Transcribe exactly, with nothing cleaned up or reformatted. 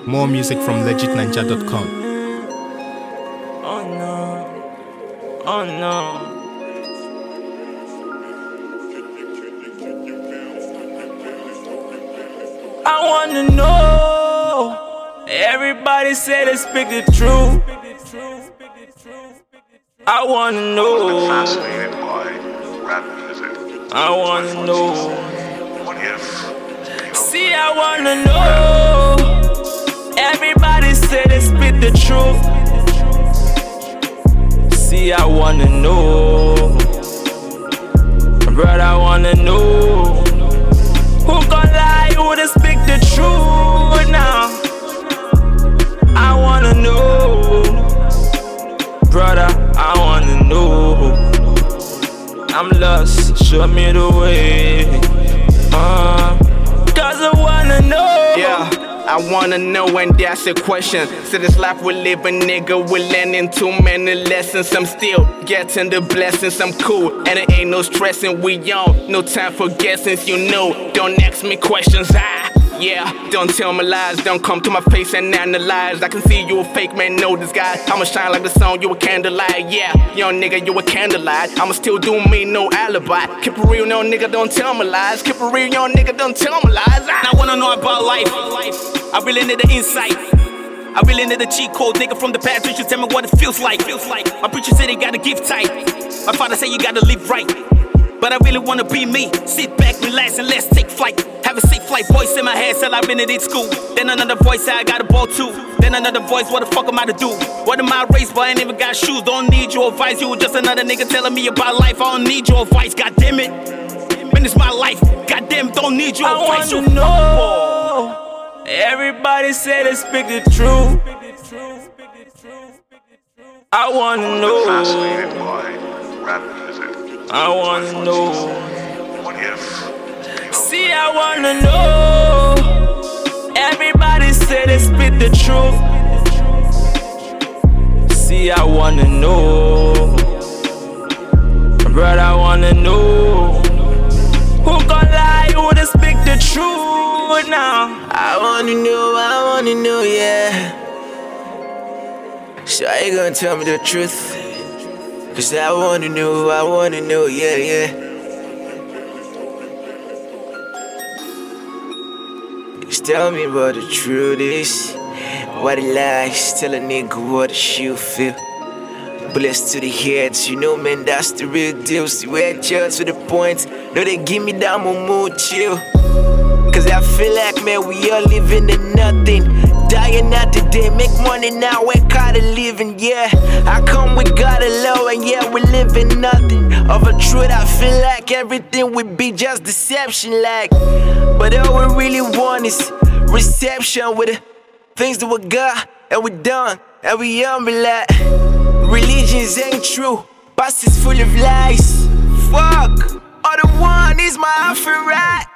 More music from legit ninja dot com. Oh no, oh no. I wanna know. Everybody say they speak the truth. I wanna know. Fascinated by rap music. I wanna know. What if? See, I wanna know. Everybody say they speak the truth. See, I wanna know. Brother, I wanna know. Who gon' lie? Who to speak the truth now? I wanna know. Brother, I wanna know. I'm lost, show me the way. Uh, Cause I wanna know. Yeah, I wanna know, and that's the question. So this life we live, a nigga, we learning too many lessons. I'm still getting the blessings, I'm cool, and it ain't no stressing. We on, no time for guessings, you know. Don't ask me questions, ah. Yeah, don't tell me lies, don't come to my face and analyze. I can see you a fake man, no disguise. I'ma shine like the sun, you a candlelight. Yeah, young nigga, you a candlelight. I'ma still do me, no alibi. Keep it real, no nigga, don't tell me lies. Keep it real, young nigga, don't tell me lies. Ah. I wanna know about life. I really need the insight. I really need a cheat code, nigga from the past. You should tell me what it feels like. Feels like. My preacher said he gotta give tight. My father said you gotta live right. But I really wanna be me. Sit back, relax, and let's take flight. Have a safe flight. Voice in my head said I've been at school. Then another voice said I got a ball too. Then another voice, what the fuck am I to do? What am I raised, but I ain't even got shoes. Don't need your advice. You were just another nigga telling me about life. I don't need your advice. God damn it. Man, it's my life. God damn, don't need your I advice. wanna know. Everybody say they speak the truth. I wanna know. Fascinated by rap music. I wanna know. What if? See, I wanna know. Everybody say they speak the truth. See, I wanna know. Brother, I wanna know. Who gon' lie? Who to speak the truth now? I wanna know, I wanna know, yeah. So you gonna tell me the truth? Cause I wanna know, I wanna know, yeah, yeah. Just tell me what the truth is. What the lies, tell a nigga what the shoe feel. Blessed to the heads, you know, man, that's the real deal. See, we're just to the point. No, they give me that mood chill. Cause I feel like, man, we all living in nothing. Dying out the day, make money now, we're kinda living, yeah. I come with God alone, and yeah, we living nothing. Of a truth, I feel like everything would be just deception, like. But all we really want is reception with the things that we got, and we done, and we humble like. Religions ain't true, past is full of lies. Fuck, all the one is my outfit right.